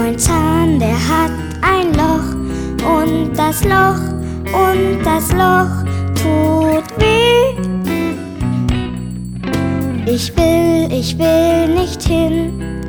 Mein Zahn, der hat ein Loch und das Loch tut weh. Ich will nicht hin